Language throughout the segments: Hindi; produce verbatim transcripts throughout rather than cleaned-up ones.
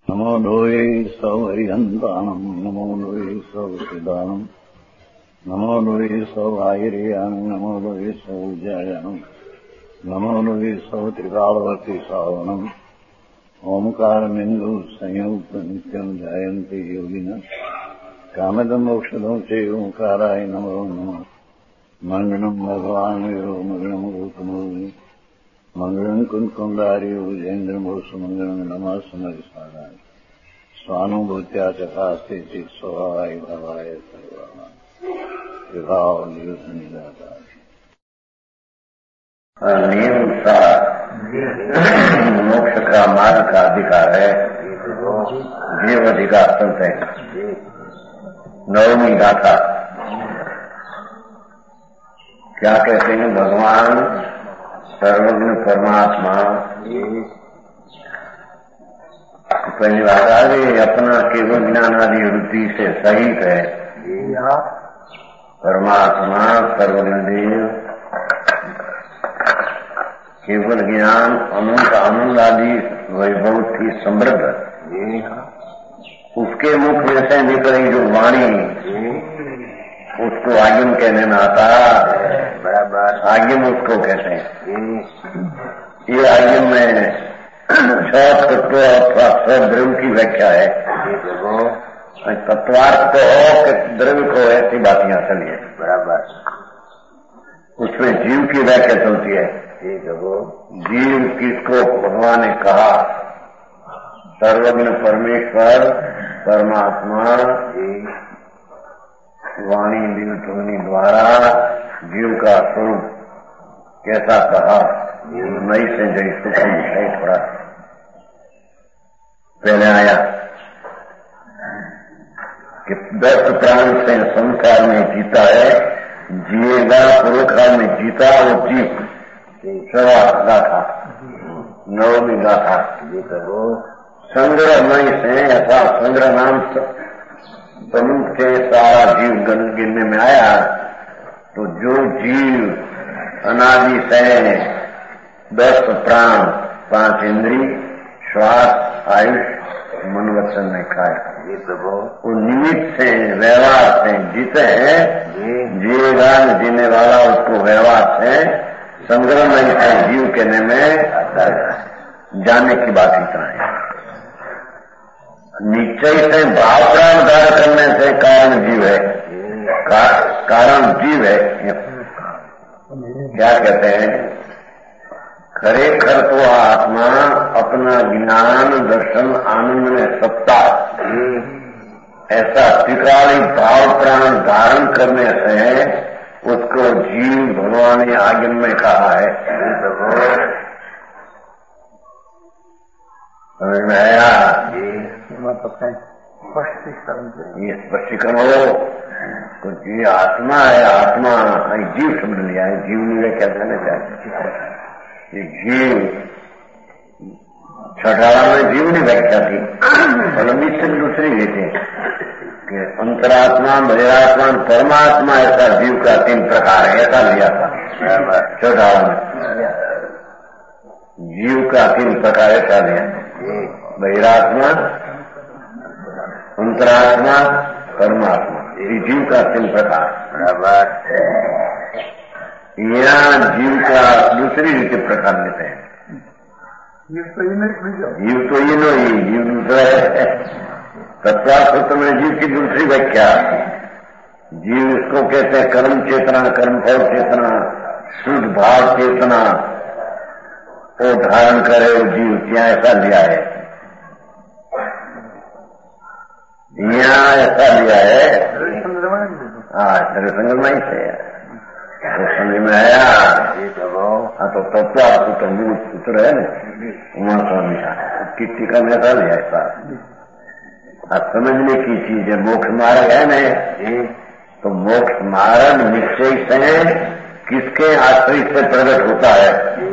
नमो लोये सौहरिहन्तानम् नमो लोये सौसिदानम् नमो लोये सौभागिर्यानम् नमो लोये सौजयानम् नमो लोये सौत्रिकालवती सावनम् ओंकारमिन्दु संयुक्त नित्यम् जायन्ते योगिनः कामदमोक्षदं च ओंकाराय नमो नमः मंगलम् भगवान् वीरो मंगलम् गौतमो मंगलम् कुंकुंडार्यो विजेन्द्रमोसु मंगलम् नमः समरिसाराय स्वानुभूत्या चकास्ते चित् स्वभावाय भवाय सर्वाः विभाव नियुद्धनिदाता नियम सा मोक्ष का मार्ग का अधिकार है, जीव अधिकार सुनते हैं। नवमी गाथा क्या कहते हैं? भगवान सर्वज्ञ परमात्मा पहली बात आ गई, अपना केवल ज्ञान आदि वृत्ति से सहित है। परमात्मा सर्वज्ञ देव केवल ज्ञान अनंत आनंद आदि वैभव की समृद्ध, उसके मुख में से निकली जो वाणी उसको आगम कहने में आता। बराबर आगम उसको कहते हैं। ये आगम में छह तत्व अथवा छह द्रव्य की व्याख्या है। तत्वार्थ को हो कि द्रव्य को ऐसी बात यहाँ चली है। बराबर उसमें जीव की व्याख्या चलती है। जीव किसको भगवान ने कहा? सर्वज्ञ परमेश्वर परमात्मा वाणी दिल ध्वनि द्वारा जीव का स्वरूप कैसा कहा? नई से जय सुखम है। थोड़ा पहले आया कि दस प्राण से संसार में जीता है, जिएगा पूर्व काल में जीता वो जीव सवा गाथा नवमी गाथा संग्रहमय से ऐसा संग्रह नाम प्रमुख से सारा जीव गिनने में आया। तो जो जीव अनादि से दस प्राण पांच इंद्री श्वास आयुष मन वचन में खाए, वो निमित्त से व्यवहार से जीते हैं। जिएगा जीने वाला उसको व्यवहार से संग्रह में से जीव कहने में जाने की बात इतना है। निश्चय से भाव प्राण धार करने से कारण जीव है, का, कारण जीव है। क्या कहते हैं? खरेखर तो आत्मा अपना ज्ञान दर्शन आनंद में सत्ता ऐसा त्रिकाली भाव प्राण धारण करने से उसको जीव भगवान ने आगम में कहा है। समझ में आया? ये स्पष्टीकरण हो। तो ये आत्मा है, आत्मा जीव समझ लिया है। जीव में क्या कहना चाहिए? ये जीव छठाला में जीव ने व्याख्या थी, फलमी से दूसरी भी थी कि अंतरात्मा बहिरात्मा परमात्मा ऐसा जीव का तीन प्रकार है, ऐसा लिया था छठाला में। जीव का तीन प्रकार ऐसा लिया, बहिरात्मा अंतरात्मा परमात्मा, ये जीव का तीन प्रकार। बराबर यहाँ जीव का दूसरी रीति प्रकार लेते हैं। जीव तो ये नहीं, जीव दूसरा है। तत्वार्थ में जीव की दूसरी व्याख्या। जीव इसको कहते हैं कर्म चेतना, कर्म फल चेतना, शुद्ध भाव चेतना वो धारण करे वो जीव। क्या ऐसा लिया है? यहाँ ऐसा लिया है। हाँ शरीर संगमय से तो समझ में आया। हाँ तो तत्वार्थ तो मूल सूत्र है ना, उमा स्वामी की टीका में ऐसा लिया ऐसा। अब समझने की चीज है। मोक्ष मार्ग है न, तो मोक्ष मार्ग निश्चय से किसके आश्रय से प्रकट होता है?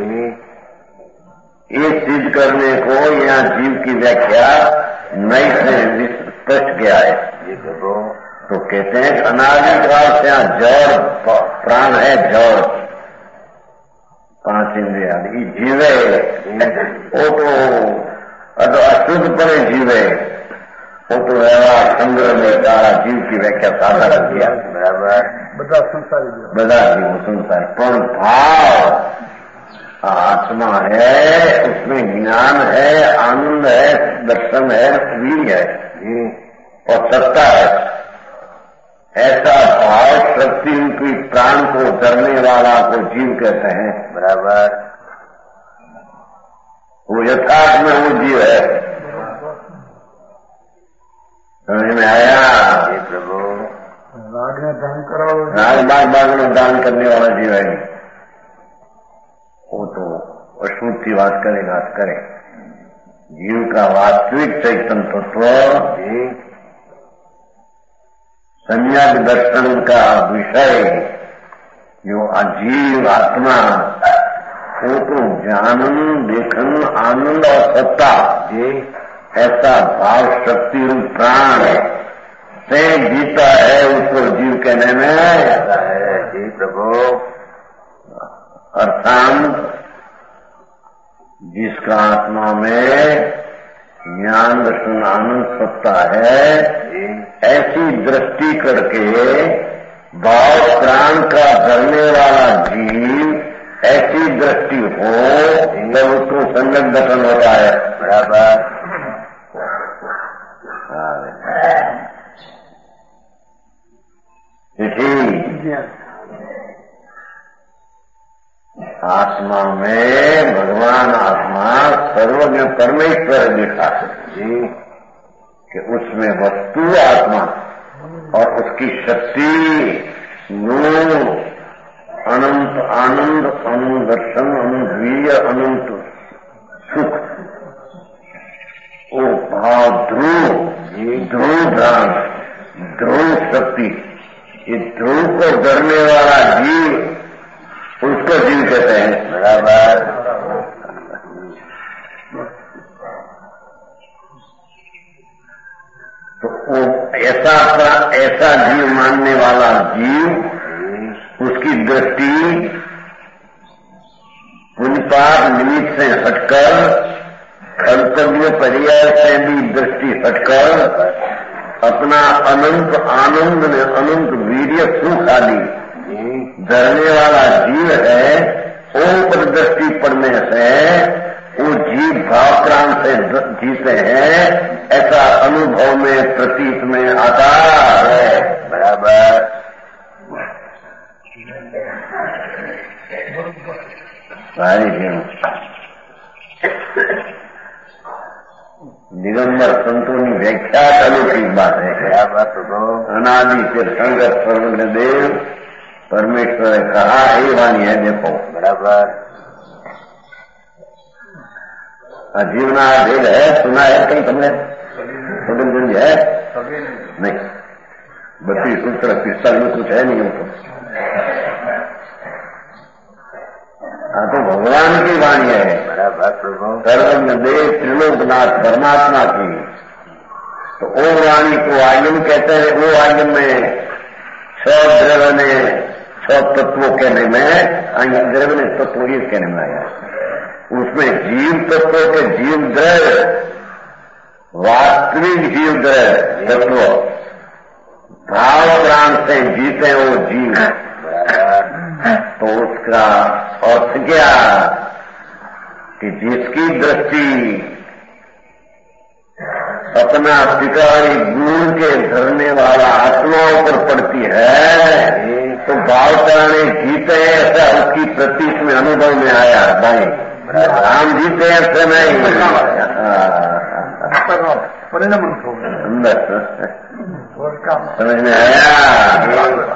ये सिद्ध करने को यहाँ जीव की व्याख्या नई से स्पष्ट किया है। तो कहते हैं कि अनादिकाल से यहाँ जड़ प्राण है, जड़ पांच इंद्रिया जीव है। वो तो और तो अशुद्ध परे जीवे वो तो व्यवहार संग्रह में सारा जीव की व्याख्या साधा कर दिया बराबर બધા સંસારી જીવ બધા जीव संसार पर भाव आत्मा है, उसमें ज्ञान है, आनंद है, दर्शन है, वीर है और सत्ता है। ऐसा भाव शक्ति उनकी प्राण को धरने वाला को जीव कहते हैं बराबर। वो यथार्थ में वो जीव है। समझ में आया? ये प्रभु राग ने दान करो, राग बाग बाग में दान करने वाला जीव है। वो तो अशुद्ध की बात करेगा तो करे। जीव का वास्तविक चैतन्य तत्व सम्यक दर्शन का विषय जो अजीव आत्मा वो तो जानन देखन आनंद और सत्ता ऐसा भाव शक्ति रूप प्राण से जीता है, उसको जीव कहने में आता है। जी प्रभु। अर्थात जिसका आत्मा में ज्ञान दर्शन आनंद सत्ता है, ऐसी दृष्टि करके भाव प्राण का धरने वाला जीव ऐसी दृष्टि हो तब उसको संगत दर्शन होता है बराबर। आत्मा में भगवान आत्मा सर्वज्ञ परमेश्वर दिखा जी कि उसमें वस्तु आत्मा और उसकी शक्ति गुण अनंत आनंद अनंत दर्शन अनंत वीर्य अनंत सुख वो भाव ध्रुव ध्रुव ध्यान ध्रुव शक्ति ये ध्रुव को धरने वाला जीव उसको जीव कहते हैं बराबर। तो वो ऐसा ऐसा जीव मानने वाला जीव उसकी दृष्टि पुण्यपाप निमित्त से हटकर कर्तव्य पर्याय से भी दृष्टि हटकर अपना अनंत आनंद में अनंत वीर्य सुख आदि धरने वाला जीव है। ओम पर दृष्टि पड़ने से वो जीव भाव प्राण से जीते हैं, ऐसा अनुभव में प्रतीत में आता है बराबर। सारी जीव दिगंबर संतों की व्याख्या अलौकिक बात है। क्या बात हो? अनादि से संगत सर्वज्ञ देव परमेश्वर ने कहा ही वाणी है देखो बराबर। जीवना भेद है, सुना है कहीं तुमने? सुन है नहीं, बत्तीस सूत्र पिस्ता में कुछ है नहीं हमको। हाँ तो भगवान की वाणी है बराबर प्रभु सर्वज्ञ देव त्रिलोकनाथ परमात्मा की। तो ओ वाणी को आयम कहते हैं। वो आयम में छह द्रव्य ने छह तत्वों कहने में द्रव्य ने तत्व ही कहने में आया। उसमें जीव तत्व के जीव द्रव्य वास्तविक जीव द्रव्य तत्व भाव प्राण से जीते वो जीव। तो उसका अर्थ क्या कि जिसकी दृष्टि अपना पिकारी गुण के धरने वाला आत्माओं पर पड़ती है तो भाव प्राणी जीते ऐसा उसकी प्रतीक में अनुभव में आया भाई। राम जीते ऐसे नहीं परिणाम समझ में आया?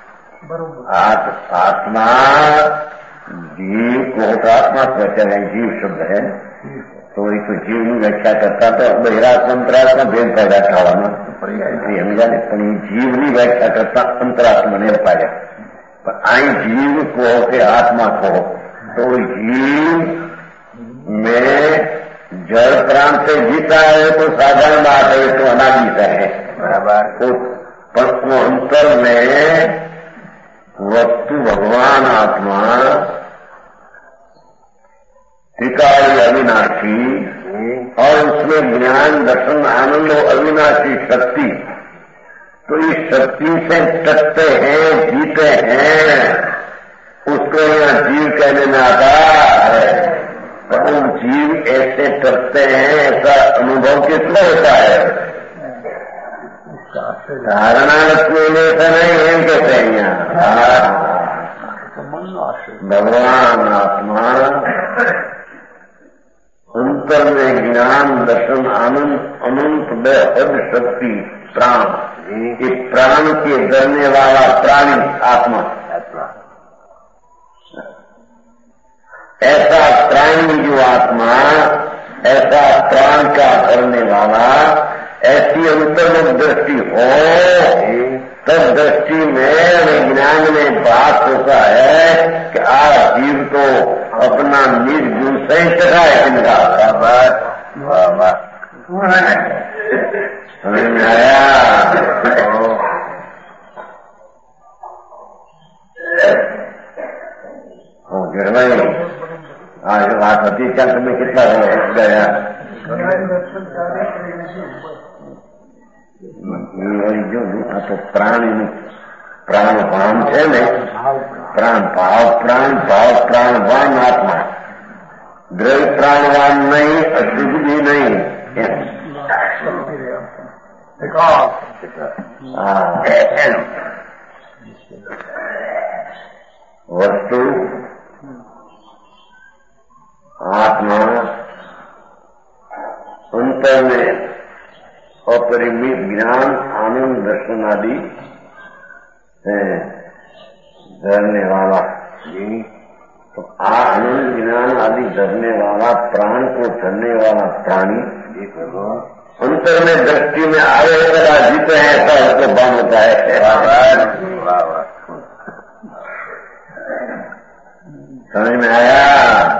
आत्मा जीव को आत्मा कहते हैं, जीव शब्द है तो एक तो जीव की व्याख्या करता तो बहिरात्मा अंतरात्मा भेद पैदा થવાનો हम जाने પણ जीव की व्याख्या करता अंतरात्मा ने पाया। पर आई जीव को के आत्मा को तो जीव में जड़ प्राण से जीता है तो साधारण बात है, तो अनादि है बराबर। पर वो अंतर में वस्तु भगवान आत्मा त्रिकाली अविनाशी और उसमें ज्ञान दर्शन आनंद और अविनाशी शक्ति, तो इस शक्ति से टकते हैं, जीते हैं, उसको यहाँ जीव कहने में आता है। पर वो जीव ऐसे टकते हैं, ऐसा अनुभव किसको होता है? धारणा लक्ष्मी में से नहीं है, कहते हैं यहाँ भगवान आत्मा अंतर में ज्ञान दर्शन आनंद अनंत बेहद शक्ति प्राण, ये प्राण के डरने वाला प्राणी आत्मा, ऐसा प्राणी जो आत्मा, ऐसा प्राण का करने वाला, ऐसी अंतर्मुख दृष्टि हो, तब दृष्टि में विज्ञान में बात होता है कि आज जीव तो अपना निज गुण से ही टकाए जिनका समझ में आया? गिर भाई आज बात होती चंद्र में कितना गया जो तो प्राण प्राण भान है ने, प्राण भाव प्राण भाव प्राणवान आत्मा, द्रव्य प्राणवान नहीं, अशुद्ध भी नहीं। वस्तु आत्मा अंतर में अपरिमित ज्ञान आनंद दर्शन आदि धरने वाला, तो आनंद ज्ञान आदि धरने वाला प्राण को धरने वाला प्राणी अंतर में दृष्टि में आए करा जीते हैं, ऐसा उसको बन होता है। समझ में आया?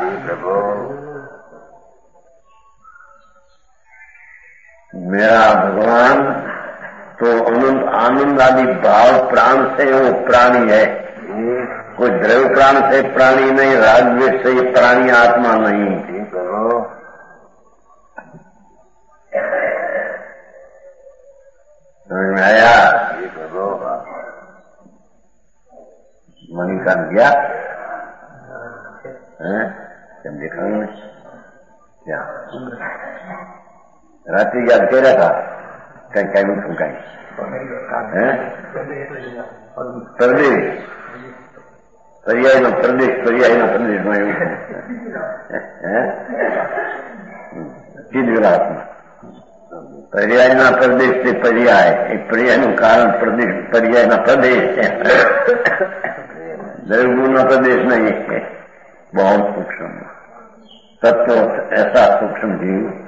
मेरा भगवान तो अनंत आनंद आदि भाव प्राण से वो प्राणी है, कोई द्रव्य प्राण से प्राणी नहीं, राजवेश से ये प्राणी आत्मा नहीं। समझ में आया? मणि का गया जब देखा क्या रात्रि याद कह रहा था कहीं कहीं में तुम कहीं प्रदेश पर्याय न प्रदेश पर्याय न प्रदेश में आत्मा पर्याय न प्रदेश से पर्याय, एक पर्याय न कारण प्रदेश, पर्याय न प्रदेश द्रव्य न प्रदेश नहीं है। बहुत सूक्ष्म तत्व, ऐसा सूक्ष्म जीव।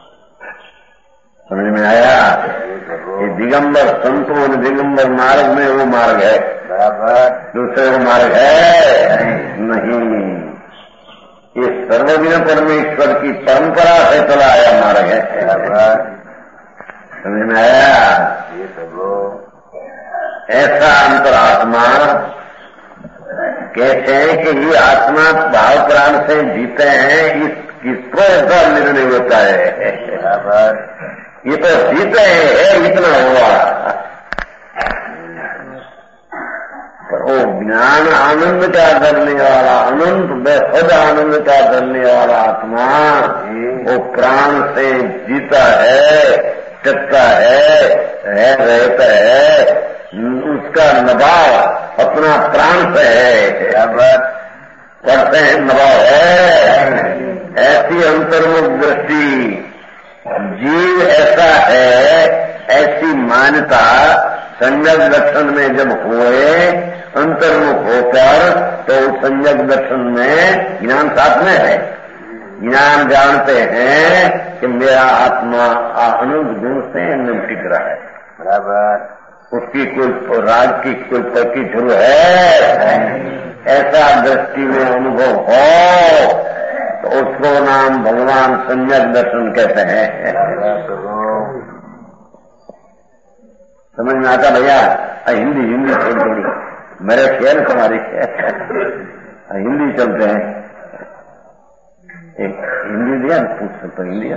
समझ में आया? ये दिगंबर संतों दिगंबर मार्ग में वो मार्ग है, दूसरे वो मार्ग है नहीं। ये सर्वज्ञ परमेश्वर की परंपरा से चला आया मार्ग है। समझ में आया? ऐसा अंतरात्मा कहते हैं कि ये आत्मा भाव प्राण से जीते हैं, इस किसको ऐसा निर्णय होता है? ये तो जीते हैं, इतना हुआ। पर वो ज्ञान आनंद का करने वाला, अनंत बेहद आनंद का करने वाला आत्मा वो प्राण से जीता है, टकता है, है रहता है, उसका नभाव अपना प्राण से है, करते हैं नभाव है। ऐसी अंतर्मुख दृष्टि जीव ऐसा है, ऐसी मान्यता संजग दर्शन में जब हुए अंतर्मुख होकर, तो संजग दर्शन में ज्ञान साथ में है। ज्ञान जानते हैं कि मेरा आत्मा अनंत गुण से टिक रहा है, बराबर। उसकी कोई राज की कोई पति शुरू है, ऐसा दृष्टि में अनुभव हो तो उसको नाम भगवान संजग दर्शन कहते हैं। समझ में आता भैया? हिंदी हिंदी छोड़ थोड़ी, मेरे शेर तुम्हारी हिंदी चलते हैं। एक हिंदी दिया पूछ सकता इंडिया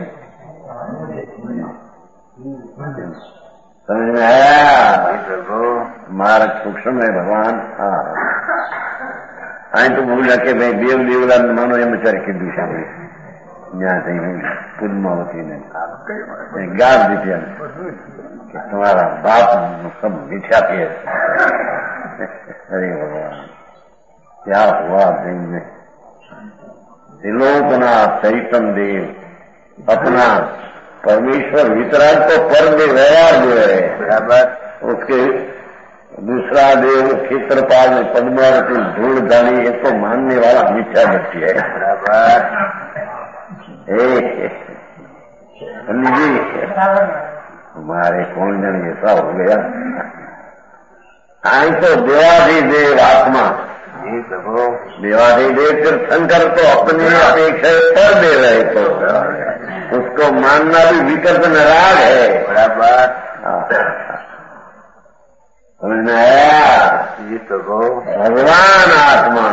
समझ में आया। मार्ग सूक्ष्म है भगवान। हाँ आई तो भूल रखे भाई देव देवला मानो एम विचार कीधु सामने यहाँ से पुदमावती ने गाज दी थी कि तुम्हारा बाप सब मिठा पिए। अरे भगवान क्या हुआ दिन में त्रिलोकना चैतन्य देव अपना परमेश्वर वितराग तो पर में व्यवहार जो है बराबर उसके दूसरा देव क्षेत्रपाल में पद्मावती धूल डाली ये तो मानने वाला मिथ्या दृष्टि है बराबर। जी हमारे कौन जन ऐसा हो गया। आई तो देवाधिदेव आत्मा देवाधिदेव तीर्थंकर तो अपनी अपेक्षा पर दे रहे तो उसको मानना भी विकल्प नाराज है बराबर। समझ में आया। ये तो भगवान आत्मा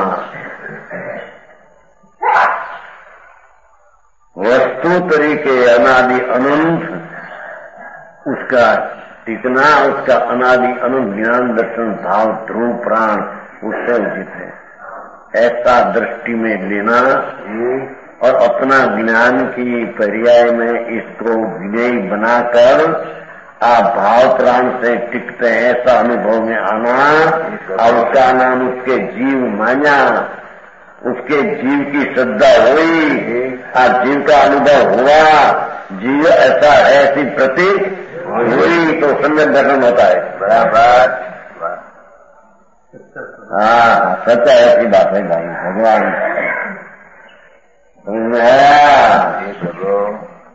वस्तु तरीके अनादि अनंत उसका टिकना उसका अनादि अनंत ज्ञान दर्शन भाव ध्रुव प्राण उससे उचित है। ऐसा दृष्टि में लेना और अपना ज्ञान की पर्याय में इसको विनय बनाकर आप भाव प्राण से टिकते हैं ऐसा अनुभव में आना और उसका नाम उसके जीव माना उसके जीव की श्रद्धा हुई और जीव का अनुभव हुआ जीव ऐसा ऐसी प्रतीक हुई तो सम्यक दर्शन होता है बराबर। हाँ सच्चा ऐसी बात है भाई भगवान समझ में आया।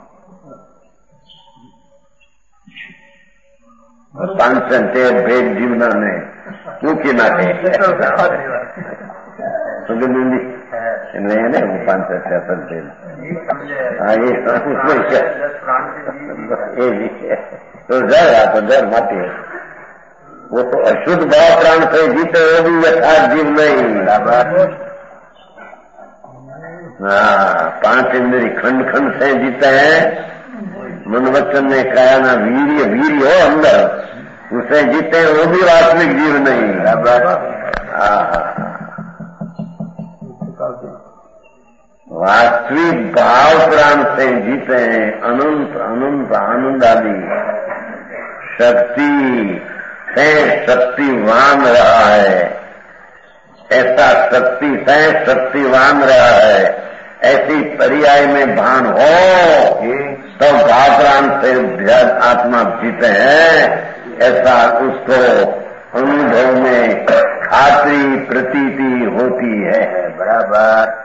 पांचते भेद जीवना ने क्योंकि ना सुगंधी नहीं नहीं वो पांच से असलते तो डर आ तो डर माटी वो तो अशुद्ध भाव प्राण से जीते वो भी यथार्थ जीव नहीं। हाँ पांच इंद्री खंड खंड से जीते हैं। मन वचन ने कहा ना वीर्य वीर्य हो अंदर उसे जीते हैं वो भी वास्तविक जीव नहीं बराबर। वास्तविक भाव प्राण से जीते हैं अनंत अनंत आनंद आदि शक्ति से शक्तिवान रहा है। ऐसा शक्ति से शक्तिवान रहा है ऐसी पर्याय में भान हो तो भाव प्राण से ध्यान आत्मा जीते हैं ऐसा उसको अनुभव में खातरी प्रतीति होती है बराबर।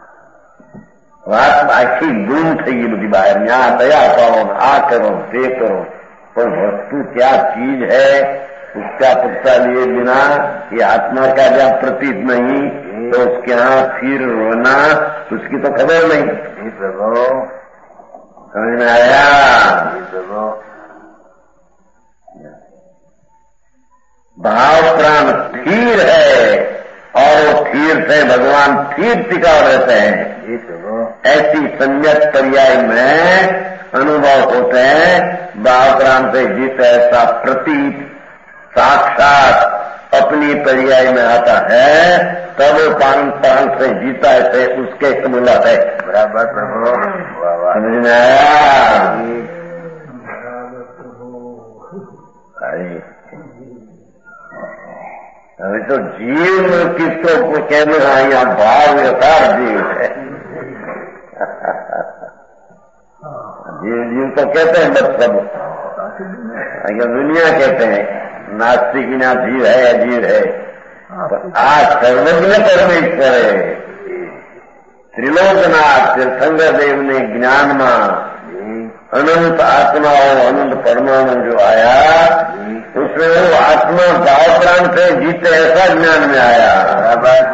વાત આખી ગુમ થઈ ગઈ બધી બહાર ન્યા દયા કરો આ કરો તે કરો पर वस्तु क्या चीज है उसका पता लिए बिना ये आत्मा का जब प्रतीत नहीं तो उसके यहाँ फिर रोना उसकी तो खबर नहीं। समझ में आया। भाव प्राण स्थिर है और वो स्थिर से भगवान स्थिर टिका रहते हैं। ऐसी सम्यक पर्याय में अनुभव होते हैं। भाव प्राण से जीत ऐसा प्रतीत साक्षात अपनी पर्याय में आता है तब वो पान प्राण से जीता ऐसे उसके समूलत है बराबर। प्रभु समझ में आया। अभी तो जीव किसको कहने रहा यहाँ भाव यथार्थ जीव है। जीव जीव तो कहते हैं बस सब दुनिया कहते हैं नास्तिक ना जीव है अजीव है आज सर्वज्ञ परमेश्वर है। त्रिलोकनाथ तीर्थंकर देव ने ज्ञान में अनंत आत्माओं अनंत परमाणु जो आया उसमें वो आत्मा भाव प्राण से जीते ऐसा ज्ञान में आया बराबर।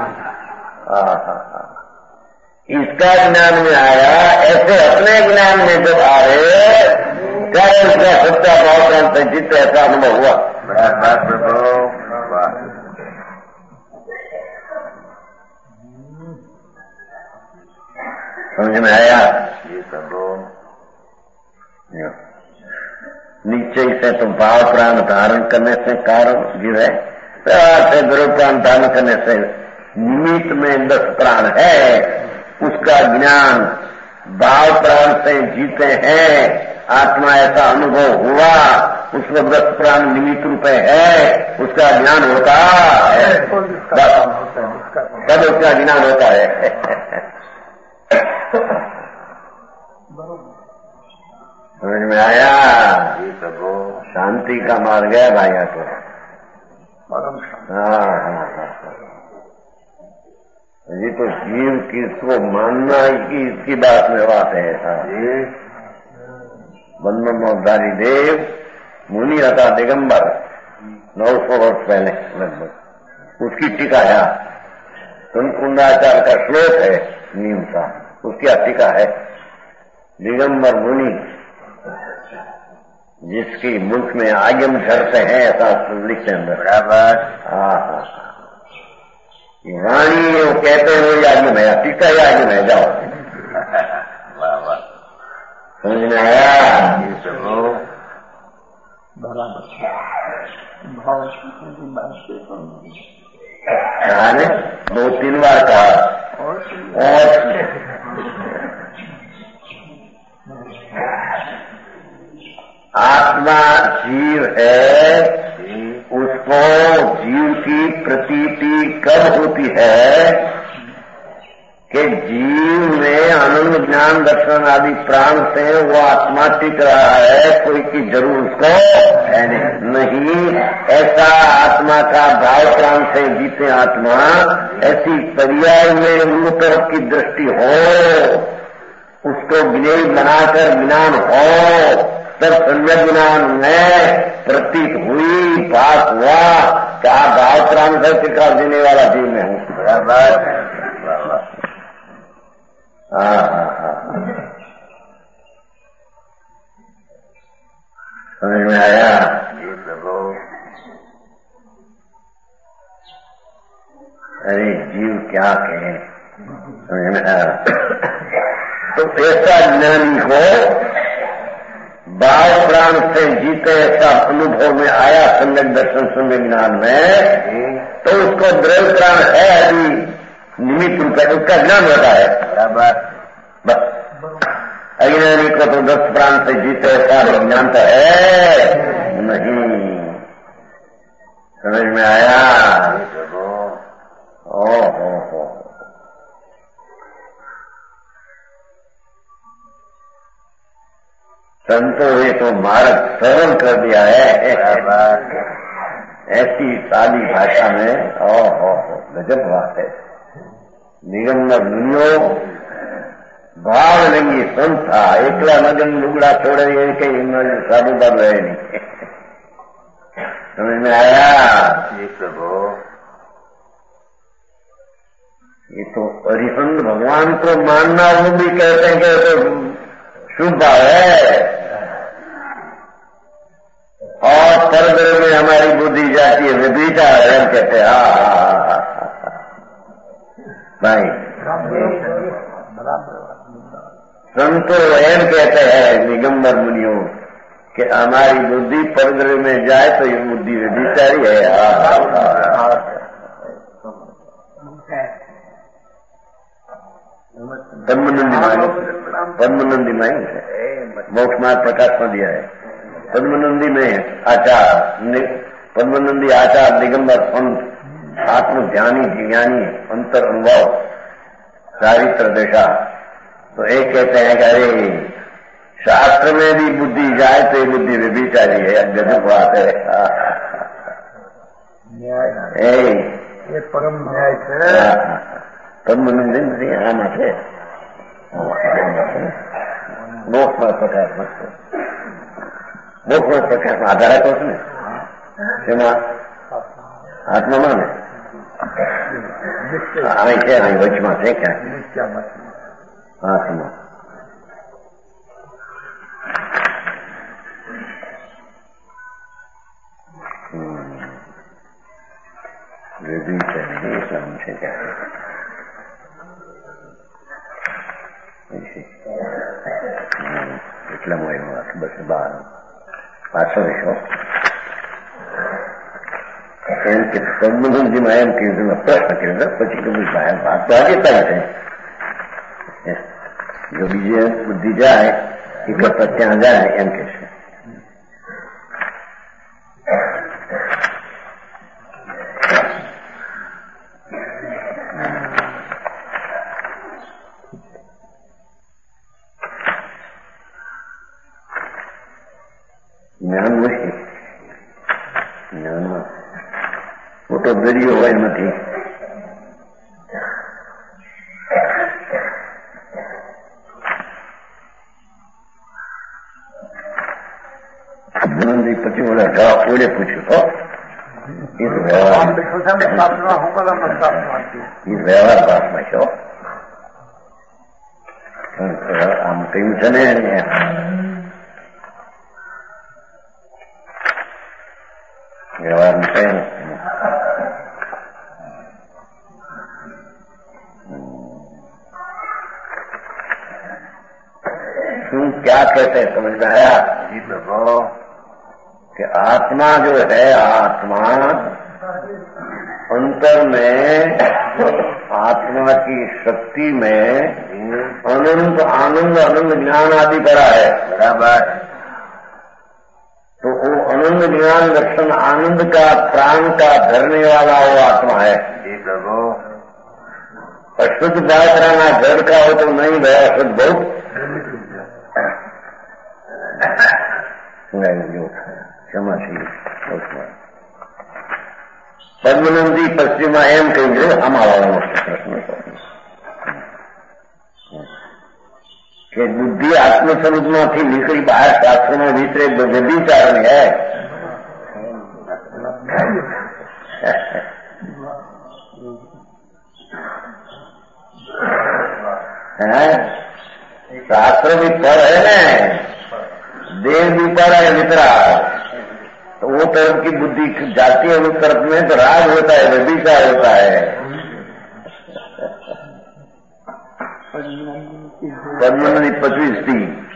इसका ज्ञान में आया ऐसे अपने ज्ञान में जब आ रहे क्या उसका सच्चा भाव प्राण से जीते ऐसा अनुभव हुआ बराबर। प्रभु समझ में आया? ये सब नीचे से तो भाव प्राण धारण करने से कारण जीव है, प्यार से गुरु प्राण धारण करने से निमित्त में दस प्राण है, उसका ज्ञान भाव प्राण से जीते हैं, आत्मा ऐसा अनुभव हुआ, उसमें दस प्राण निमित्त रूपे है, उसका ज्ञान होता है, तब उसका ज्ञान होता है। समझ में आया? ये सब शांति का मार्ग है भाइयों को। हाँ हाँ हाँ, ये तो जीव की इसको मानना की इसकी बात में बात है। बंधनोद्धारी देव मुनि रथा दिगंबर नौ सौ वर्ष पहले लगभग, उसकी टीका है, कुंडाचार्य का श्लोक है नीम का, उसकी टीका है दिगंबर मुनि, जिसकी मुल्क में आगम झरते हैं ऐसा लिखते हैं बराबर। हाँ हाँ, वाणी वो कहते हैं वही आगम है, टीका ही आगम है, जाओ। समझ में आया? कहा ने दो तीन बार कहा और आत्मा जीव है, उसको जीव की प्रतीति कब होती है कि जीव में आनंद ज्ञान दर्शन आदि प्राण से वो आत्मा टिक रहा है, कोई की जरूर उसको है नहीं। ऐसा आत्मा का भाव प्राण से जीते आत्मा, ऐसी पर्याय में उन तरफ की दृष्टि हो, उसको ज्ञेय बनाकर ज्ञान हो, तब सम्यक ज्ञान में प्रतीत हुई, बात हुआ क्या भाव प्राण से टिका देने वाला जीव में हूँ। बराबर। हाँ हाँ हाँ, समझ में आया? ये सब अरे जीव क्या कहे, समझ में आया? तो ऐसा ज्ञानी को भाव प्राण से जीते ऐसा अनुभव में आया सम्यक दर्शन सम्यक ज्ञान में, तो उसको द्रव्य प्राण है अभी निमित्त रूप है, उसका ज्ञान होता है। बराबर। बस अज्ञानी को तो दस प्राण से जीते ऐसा ज्ञान तो है नहीं। समझ में आया? ओ हो हो, संतों ने तो मार्ग सरल कर दिया है ऐसी सादी भाषा में। ओ हो हो, गजब बात है। निगंबर मुनियो भाव नहीं संत था, एकला नगन लुगड़ा छोड़े कहीं साधु बाबू है नहीं। समझ में आया? ये सब ये तो हरिहंत भगवान को मानना, वो भी कहते हैं कि तो शुभ है, और परदर में हमारी बुद्धि जाती है, विभीता है कहते हैं। हाँ हाँ हाँ भाई, संतो एम कहते हैं निगंबर मुनियों कि हमारी बुद्धि परदर में जाए तो ये बुद्धि विभीचारी है। पद्मनंदी माई, पद्मनंदी माई मोक्ष मार्ग प्रकाश में दिया है। पद्मनंदी में आचार, पद्मनंदी आचार दिगंबर संत आत्म ध्यानी ज्ञानी अंतर अनुभव चारित्र दशा। तो एक कहते हैं कि अरे शास्त्र में भी बुद्धि जाए तो ये बुद्धि विभीचारी है, गजब बात है। ये परम न्याय है। पद्मनंदी आना थे मोक्ष में प्रकाश मत, मोक्ष में प्रकाश आधार है तो उसमें सेवा आत्मा माने आई क्या नहीं वचमा से क्या आत्मा। बस बार पाછો વિષો એમ કે સંબંધમાં એમ કીધું પ્રશ્ન કર્યો પછી તો બહાર વાત તો આજે થાય છે જો બીજે બુદ્ધિ જાય એ કરતા ત્યાં જાય એમ કે છે જ્ઞાન મુશ્કેલ જ્ઞાનમાં મોટો દરિયો હોય નથી જીવનથી પછી ઓલા જવાબ કોઈને પૂછ્યું તો એ વ્યવહાર એ વ્યવહાર પાસમાં છો આમ કહ્યું છે ને व्यवहार में है क्या कहते हैं समझ में आया जी प्रभु कि आत्मा जो है आत्मा अंतर में आत्मा की शक्ति में अनंत आनंद अनंत ज्ञान आदि करा है बराबर तो वो अनंत ज्ञान लक्षण आनंद का प्राण का धरने वाला वो आत्मा है जी प्रभु अशुद्ध कराना जड़ का हो तो नहीं भया अशुद्ध बहुत क्षमाशील पद्मनंदी पश्चिमा एम कहेंगे हम आवाज प्रश्न કે બુદ્ધિ આત્મસ્વરૂપમાંથી નીકળી બહાર શાસ્ત્રમાં વિતરે વ્યભિચારની હે शास्त्र भी पर है ना देह भी पर है वितरा तो वो तरफ की बुद्धि जाती है उस तरफ में तो राग होता है व्यभिचार होता है पद्मनदी पच्चीस थी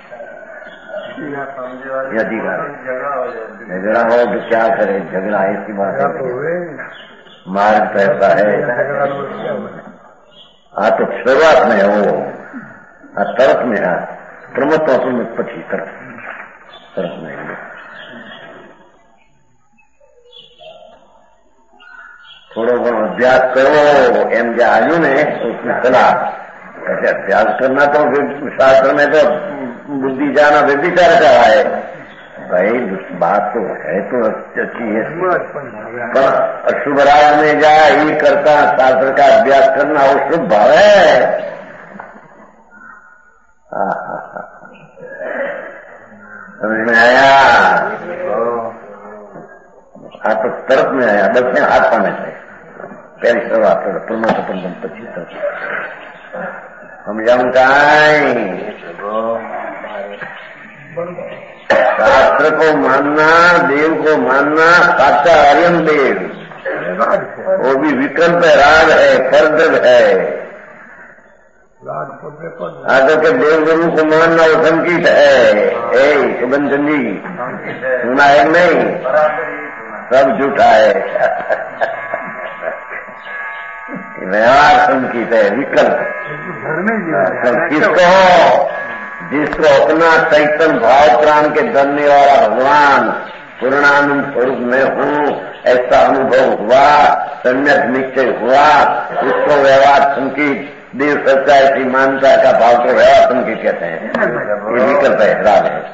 अधिकार झगड़ा हो तो क्या करे झगड़ा ऐसी बात है मार्ग पैसा है हाँ तो शुरुआत में है वो हाँ तरफ में है प्रमत्व में पच्चीस तरफ तरफ में थोड़ो घणो अभ्यास करो एम जो आयु ने उसमें सलाह ऐसे अभ्यास करना तो फिर शास्त्र में तो बुद्धि जाना व्यभिचार का है भाई बात तो है तो अच्छी है पर अशुभ राज में जा ये करता शास्त्र का अभ्यास करना वो शुभ भाव है समझ में आया हाँ तो तरफ में आया बस में हाथ पाने से पहली शुरुआत प्रमोद पंचम पच्चीस तरफ समझाऊंगाई शास्त्र को मानना देव को मानना साचा आर्यन देव वो भी विकल्प है राग है फर्द है आगे के देव गुरु को मानना वो संकीट है ए सुगन चंदी सुना है नहीं सब झूठा है व्यवहार संकीत है विकल्प किसको जिसको अपना चैतन्य भाव प्राण के धरने वाला भगवान पूर्णानंद स्वरूप में हूँ ऐसा अनुभव हुआ सम्यक निश्चय हुआ उसको व्यवहार संकीत देव सच्चाई की मान्यता का भाव को व्यवहार संकीत कहते हैं ये विकल्प है राग है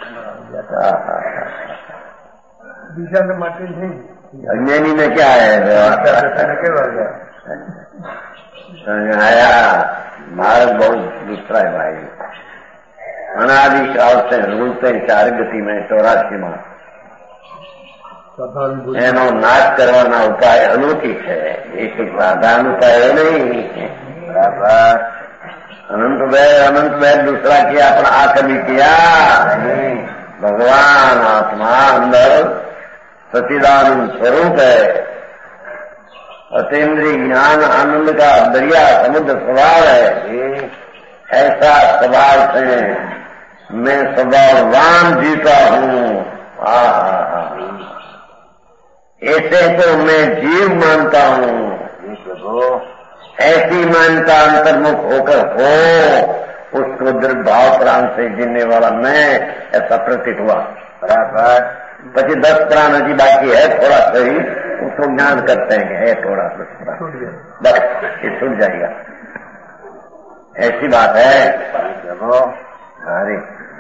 अज्ञानी में क्या है व्यवहार आया मार्ग बहुत दूसरा है भाई अनादि काल से रूलते चार गति में चौरासी में एनो नाश करवाना उपाय अलौकिक है एक साधारण उपाय नहीं अनंत वैद अनंत वैद दूसरा किया अपना आत्म भी किया भगवान आत्मा अंदर सच्चिदानंद स्वरूप है अतीन्द्रिय ज्ञान आनंद का दरिया समुद्र स्वभाव है ऐसा स्वभाव से मैं स्वभाववान जीता हूँ। ऐसे तो मैं जीव मानता हूँ। ऐसी मान्यता अंतर्मुख होकर हो, उसको दृढ़ भाव प्राण से जीने वाला मैं, ऐसा प्रतीत हुआ। पची दस प्राण जी बाकी है, थोड़ा सही उसको ज्ञान करते हैं कि है थोड़ा सा, बस ये छूट जाएगा। ऐसी बात है। अरे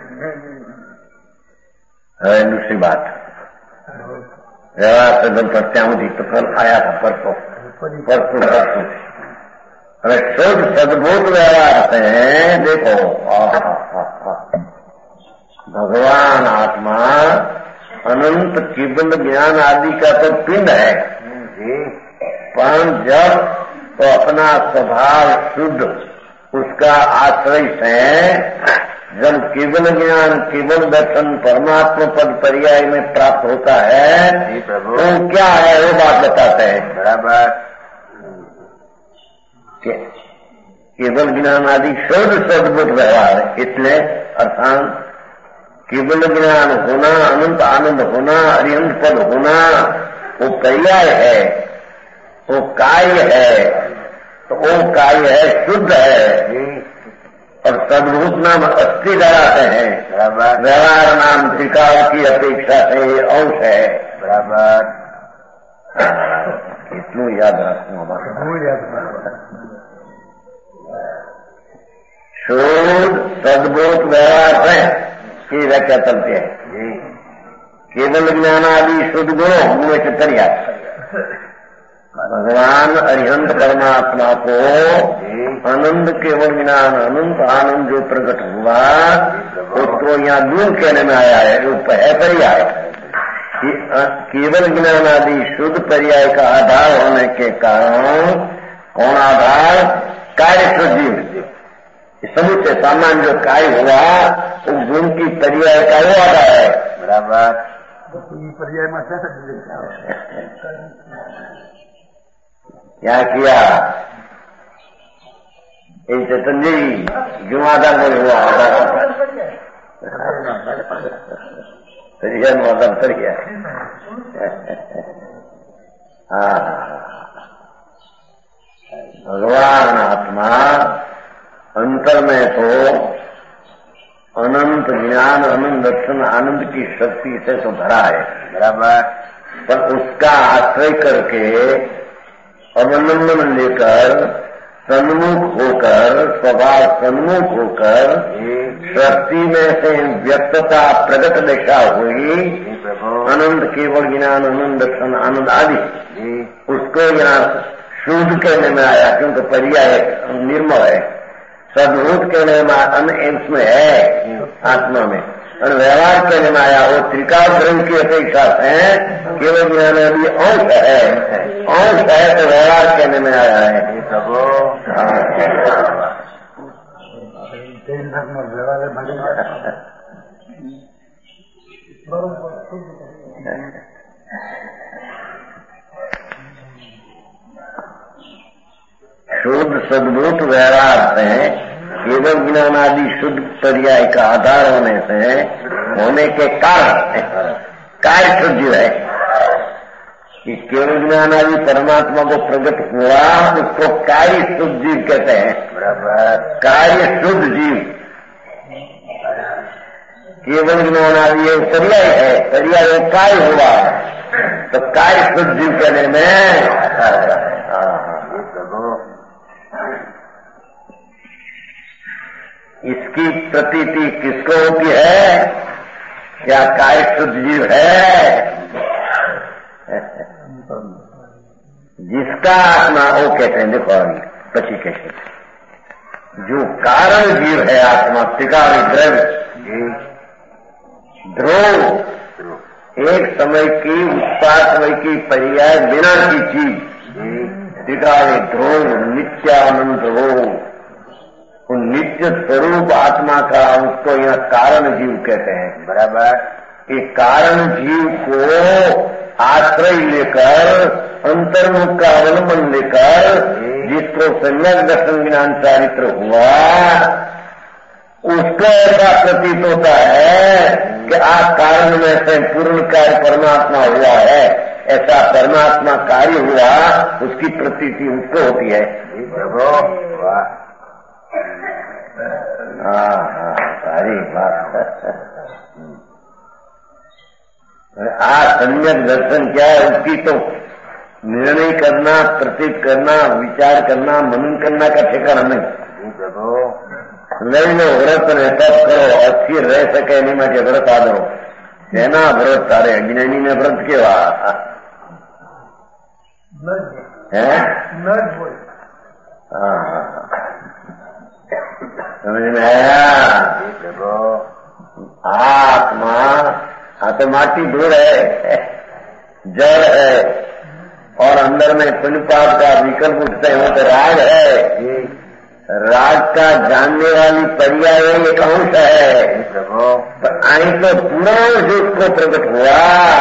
है दूसरी बात, व्यवहार से जब प्रत्याहूँ थी तो कल आया था परसों परसों परसों अरे शुद्ध सद्भुत व्यवहार से हैं। देखो भगवान आत्मा अनंत केवल ज्ञान आदि का तो पिंड है, पर जब तो अपना स्वभाव शुद्ध उसका आश्रय से जब केवल ज्ञान केवल दर्शन परमात्मा पद पर्याय में प्राप्त होता है तो क्या है वो बात बताते हैं। बराबर केवल ज्ञान आदि शुद्ध सद्भुत व्यवहार है, इसलिए अर्थात केवल ज्ञान होना, अनंत आनंद होना, अरिहंत पद होना वो पर्याय है, वो कार्य है। तो वो कार्य है शुद्ध है और सद्भुत नाम अस्थि कराते हैं। व्यवहार नाम त्रिकाल की अपेक्षा से अंश है। बराबर इतनू याद रखना। शुद्ध सद्भुत व्यवहार है की व्याख्या चलती है। केवल ज्ञान आदि शुद्ध गुणों उनमें से तरिया भगवान अरिहंत परमात्मा को आनंद केवल ज्ञान अनंत आनंद जो प्रकट हुआ उसको यहाँ दूर कहने में आया है, जो है पर्याय। केवल ज्ञान आदि शुद्ध पर्याय का आधार होने के कारण कौन आधार? कार्य शुद्ध जीव। समूचे सामान्य जो कार्य हुआ वो गुण की पर्याय का वो आधार है। बराबर पर्याय में क्या किया इन चेतन जी क्यों आधार बोले हुआ आधार परिजन मतलब कर गया। हाँ भगवान आत्मा अंतर में तो अनंत ज्ञान अनंत दर्शन आनंद की शक्ति से तो भरा है। बराबर पर उसका आश्रय करके अवलंबन लेकर सन्मुख होकर स्वभाव सन्मुख होकर शक्ति में से व्यक्तता प्रगट दिशा हुई अनंत केवल ज्ञान अनंत दर्शन आनंद आदि उसको यहाँ शुद्ध कहने में आया क्योंकि पर्याय निर्मल है। सद्भुत कहने में अन में है आत्मा में और व्यवहार कहने में आया वो त्रिकाल ग्रंथ की अपेक्षा है केवल ज्ञान अभी अंश है, अंश है तो व्यवहार कहने में आया है। शुद्ध सद्भुत व्यवहार से केवल ज्ञान आदि शुद्ध पर्याय का आधार होने से होने के कारण कार्य शुद्ध है कि केवल ज्ञान आदि परमात्मा को प्रकट हुआ उसको कार्य शुद्ध जीव कहते हैं। कार्य शुद्ध जीव केवल ज्ञान आदि ये पर्याय है, पर्याय कार्य हुआ तो कार्य शुद्ध जीव कहने में इसकी प्रतीति किसको होती है? क्या कार्य शुद्ध जीव है? जिसका आत्मा वो कहते हैं देखो पची कैसे जो कारण जीव है आत्मा त्रिकाल द्रव्य ध्रुव एक समय की उत्पाद समय की पर्याय बिना की चीज त्रिकाल ध्रुव नित्यानंद हो नित्य स्वरूप आत्मा का उसको यहाँ कारण जीव कहते हैं। बराबर कि कारण जीव को आश्रय लेकर अंतर्मुख का अवलंबन लेकर जिसको सम्यक दर्शन ज्ञान चारित्र हुआ उसको ऐसा प्रतीत होता है कि आ कारण में से पूर्ण कार्य परमात्मा हुआ है, ऐसा परमात्मा कार्य हुआ, उसकी प्रतीति उसको होती है। हाँ हाँ सारी बात। आ सम्यक दर्शन क्या है, उसकी तो निर्णय करना, प्रतीत करना, विचार करना, मनन करना का ठिकाना नहीं। नहीं लो व्रत ने तप करो, अच्छी रह सके नहीं मैं व्रत आदरो तेना व्रत तारे अज्ञानी ने व्रत केवा है। समझ में आया? आत्मा हाँ तो माटी धूल है, जड़ है, और अंदर में पुण्यपाप का विकल्प उठते हैं, वो तो राग है। राग का जानने वाली पर्याय एक अंश है, तो आई तो पूरा उसको प्रकट हुआ।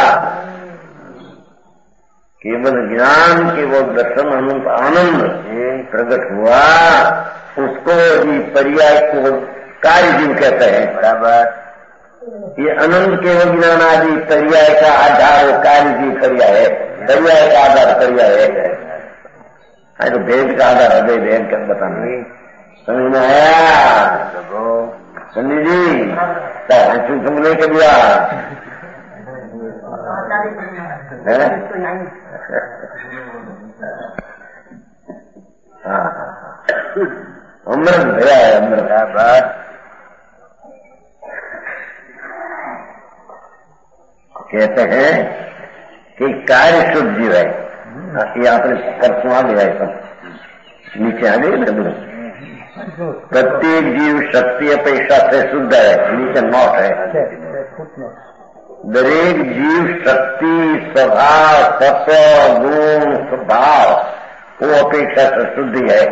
केवल ज्ञान, केवल दर्शन, अनंत आनंद प्रकट हुआ, उसको ये पर्याय को कार्य जीव कहते हैं। बराबर ये अनंत केवल ज्ञान आदि पर्याय का आधार कार्य जीव पर्याय है, पर्याय का आधार पर्याय है। तो भेद का आधार है, भेद कर बताना समझ में आया? संजय जी हंसू सुनने के लिया हाँ अमृत भया है, अमृत बात कहते हैं कि कार्य शुद्ध जीव है। ये आपने परसों आ गया है, सब नीचे आ गए ना। प्रत्येक जीव शक्ति अपेक्षा से शुद्ध है, नीचे नोट है। दरेक जीव शक्ति, स्वभाव, सत्व, गुण, स्वभाव वो अपेक्षा से शुद्धि है।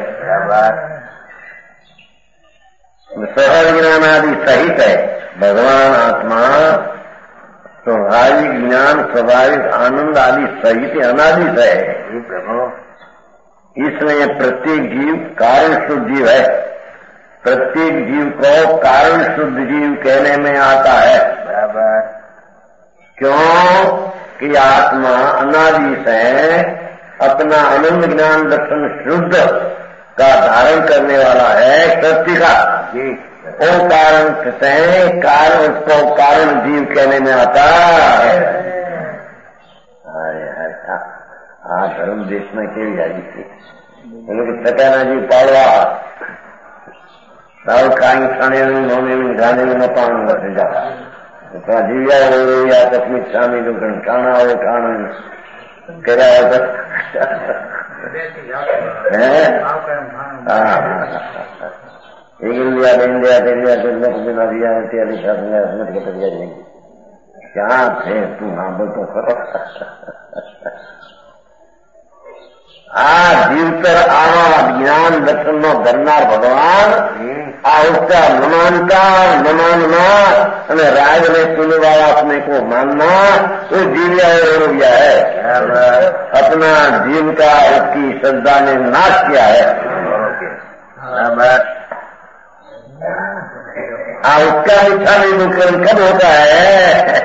सहज ज्ञान आदि सहित है। भगवान आत्मा स्वाभाविक ज्ञान, स्वाभाविक आनंद आदि सहित अनादि है। इसलिए प्रत्येक जीव कारण शुद्ध जीव है। प्रत्येक जीव को कारण शुद्ध जीव कहने में आता है। बराबर क्यों कि आत्मा अनादि से अपना आनंद ज्ञान दर्शन शुद्ध का धारण करने वाला है। सत्य का वो कारण से कारण उसको कारण जीव कहने में आता है। हाँ धर्म देश में केवी जाती थी सत्याना जी पाड़वा साव खाई खाने में नौने में गाने में न पान वर्ष जाता तो जीव्या हो या तस्मित स्वामी जो खाना हो खाना करा इंडिया इंडिया इंडिया दुनिया दिया दिया क्या थे तू हाँ बोल तो करो आ जीवतर आवा ज्ञान दर्शन नो धरनार भगवान आ उसका न मानता न मानना અને राज ने सुनने वाला अपने को मानना वो जीविया रोगिया है। अपना जीव का उसकी श्रद्धा ने नाश किया है। आ उसका इच्छा नहीं मुकरण कब होता है?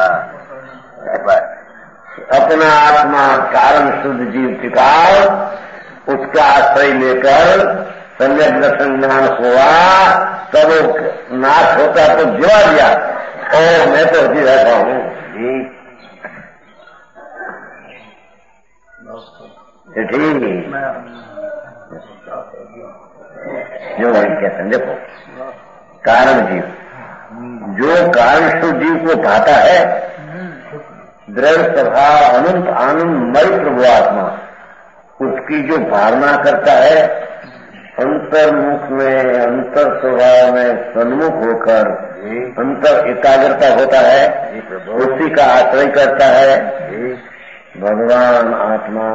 अपना आत्मा कारण शुद्ध जीव टिकाओ, उसका आश्रय लेकर सम्यक दर्शन ज्ञान हुआ, तब नाश होता तो जवा दिया और मैं तो जी रहता हूँ। ठीक जो वही कहते हैं। देखो कारण जीव, जो कारण शुद्ध जीव को पाता है, दृढ़ स्वभाव अनंत आनंदमय प्रभु आत्मा उसकी जो भावना करता है, अंतर्मुख में अंतर स्वभाव में सन्मुख होकर अंतर एकाग्रता होता है, उसी का आश्रय करता है। भगवान आत्मा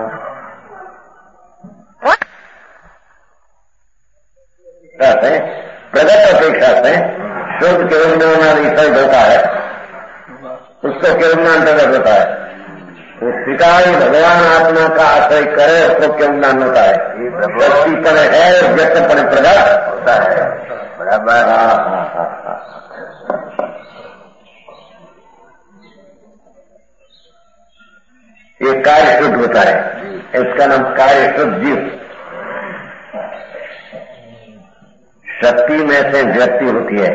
से प्रगत अपेक्षा से शुद्ध केवल निर्णय होता है, उसको केवल अंतर्गत होता है। वो शिकारी भगवान आत्मा का आश्रय करे उसको केवल ज्ञान होता है। शक्तिपन है व्यक्तपन प्रगट होता है। बराबर। हाँ हाँ हाँ हाँ। ये कार्य शुद्ध होता है, इसका नाम कार्य शुद्ध जीव। शक्ति में से व्यक्ति होती है,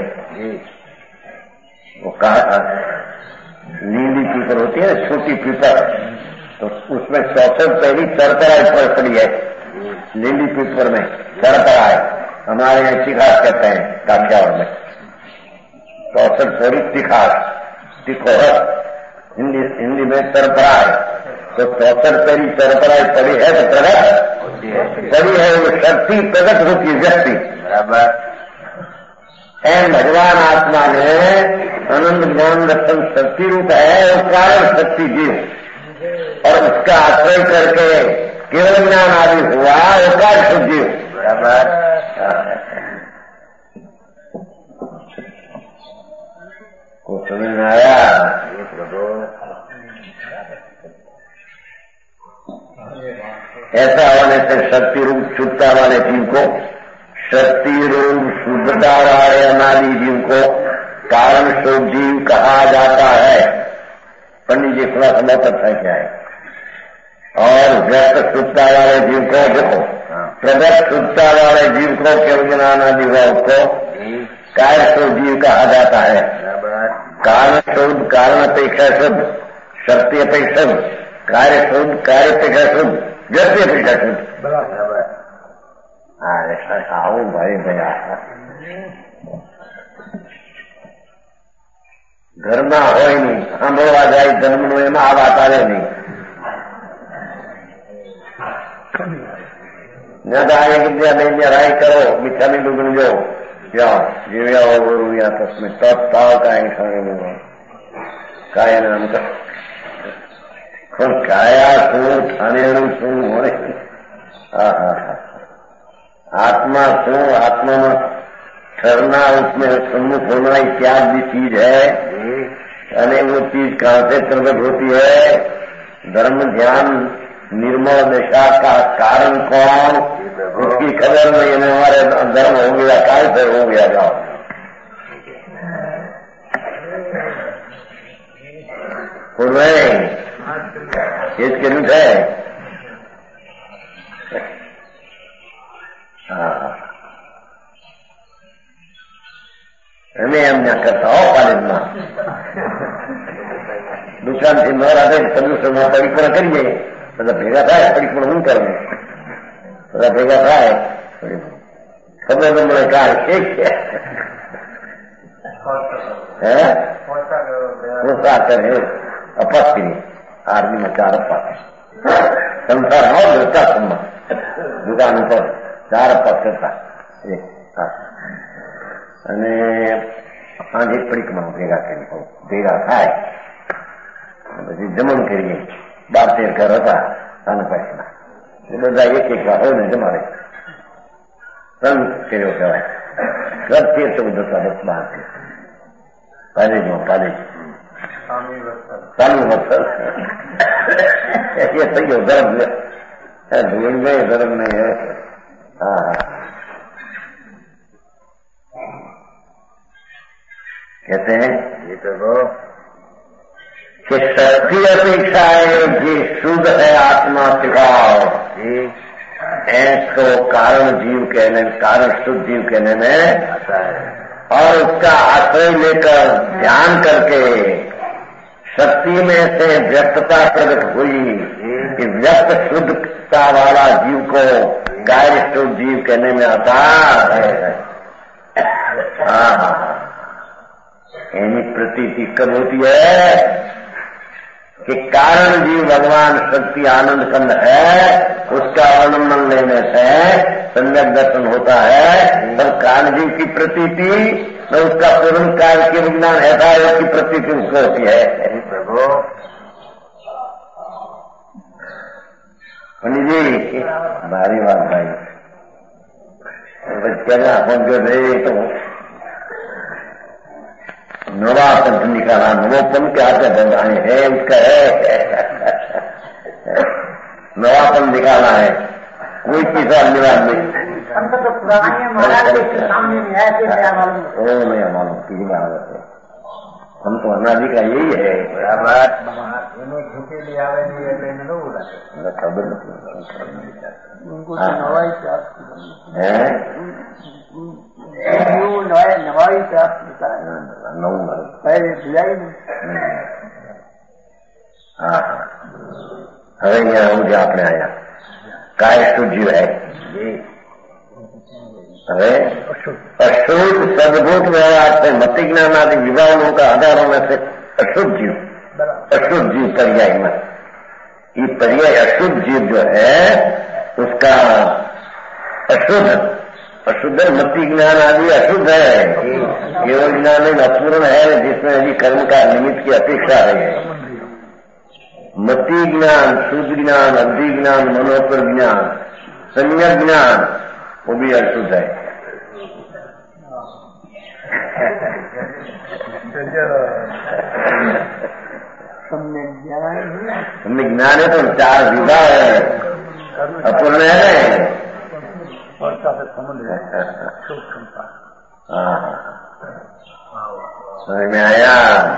वो कहा था नीली पीपर होती है छोटी पीपर, तो उसमें चौसठ पहली चरतराई पर पड़ी है। नीली पीपर में चरतराई, हमारे यहाँ तिखास कहते हैं काठियावाड़ में, चौसठ पहली तिखास तिखोहर हिंदी हिंदी में चरतराई। तो चौसठ पहली चरतराई पड़ी है तो प्रगट पड़ी है, वो शक्ति प्रगट होती है व्यक्ति। बराबर। एन भगवान आत्मा में आनंद ज्ञान दर्शन शक्ति रूप है, वो कारण शक्ति जीव, और उसका आश्रय करके केवल ज्ञान आदि हुआ, वो कार्य शुद्ध जीव। बराबर। को समझ में आया? ऐसा होने से शक्ति रूप शुद्धता वाले जीव को, शक्ति रूप शुद्धता वाले अनादि जीव को कारण शुद्ध जीव कहा जाता है। पंडित जी थोड़ा सा बहुत अच्छा क्या है। और व्यक्त शुद्धता वाले जीव को देखो, प्रगट शुद्धता वाले जीव को केवल अनादि भाव को कार्य शुद्ध जीव कहा जाता है। कारण शुद्ध कारण अपेक्षा शुद्ध, शक्ति अपेक्षा शुद्ध, कार्य शुद्ध कार्य अपेक्षा शुद्ध, व्यक्ति अपेक्षा शुद्ध। बराबर। आओ भाई भैया, ઘરમાં હોય નહીં, સાંભળવા જાય જન્મનું એમાં આ વાત આવે નહીં. ન તો આ વિદ્યા લઈને રાય કરો, મીઠાની ડુંગળી જો જાઓ જીવ્યા ઓરું યા તસ્મે તપ તાવ કાંઈ ખાય કાય નામ પણ કાયા શું ઠાણેલું શું હોય. હા હા હા आत्मा शो आत्मा में ठहरना, उसमें सम्मुख होना इत्यादि चीज है. अने वो चीज कहां से प्रकट होती है? धर्म ध्यान निर्मल दशा का कारण कौन, उसकी खबर नहीं. हमें हमारे धर्म हो गया, काय से हो गया. जाओ हो रहे इसके लिए है. અમે એમ ના કરતા હો કોલેજમાં દુકાનથી ન રાખે પ્રદૂષણમાં પરિપૂર્ણ કરીએ, બધા ભેગા થાય પરિપૂર્ણ હું કરવું, બધા ભેગા થાય ખબર ન મળે કાર એક છે હે પોતા કરે અપાસ્તી આર્મીમાં ચાર અપાસ સંસાર નો વૃત્તાશ્રમમાં દુકાન ઉપર ચાર અપાસ કરતા અને સાંજે પરિક્રમા ભેગા કરી ભેગા થાય પછી જમણ કરીએ. બાર તેર ઘર હતા અને પછીના બધા એક એક વાર હોય ને જમાડે રંગ કર્યો કહેવાય. ઘર તેર ચૌદ હતા, દસ બાર તેર પાલેજમાં પાલેજ ચાલુ વસ્તર એ થઈ ગયો ધર્મ ધોઈ ગયો ધર્મ નહીં. હા હા कहते हैं ये तो वो कि शक्ति अपेक्षा है कि शुद्ध है आत्मा सिखाओ. ऐसको कारण जीव कहने कारण शुद्ध जीव कहने में आता है. और उसका आश्रय लेकर ध्यान करके शक्ति में से व्यक्तता प्रकट हुई कि व्यक्त शुद्धता वाला जीव को कार्य शुद्ध जीव कहने में आता है. हाँ हाँ एनी प्रतीति कब होती है कि कारण जीव भगवान शक्ति आनंद कंद है, उसका वर्णन लेने से सम्यक दर्शन होता है. तब कारण जीव की प्रतीति तो उसका पूर्ण कार्य के विज्ञान ऐसा है उसकी प्रतीति उसको होती है. प्रभु पंडित जी भारी बात भाई बच्चा पहुंचो थे तो नवापन निकाला. नवोपन के आते बंधाए है उसका है नवापन निकाला है. कोई किसान निवास नहीं हमको तो पुराने महाराज के सामने में ऐसे नया मालूम ओ नया मालूम की महाराज है। हम तो अनादि का यही है। बराबर झूठे ले आवे नहीं खबर उनको नवाई प्राप्त है नवाई प्राप्त पहले दिलाई नहीं। हाँ હવે અહીંયા હું જે આપણે આયા કાય સૂજ્યું है હવે अशुद्ध सदभूत व्यवहार से मति ज्ञान आदि विभागों का आधारों में से अशुद्ध जीव अशुद्ध जीव पर्याय में ये पर्याय अशुद्ध जीव जो है उसका अशुद्ध अशुद्ध मति ज्ञान आदि अशुद्ध है। केवल ज्ञान अपूर्ण है जिसमें अभी कर्म का निमित्त की अपेक्षा है। मति ज्ञान शुद्ध ज्ञान अवधि ज्ञान मनोपर ज्ञान सम्यक ज्ञान वो भी अशुद्ध है। सम्यक ज्ञान सम्यक ज्ञान है तो चार विभाग है अपूर्ण है समझ में आया।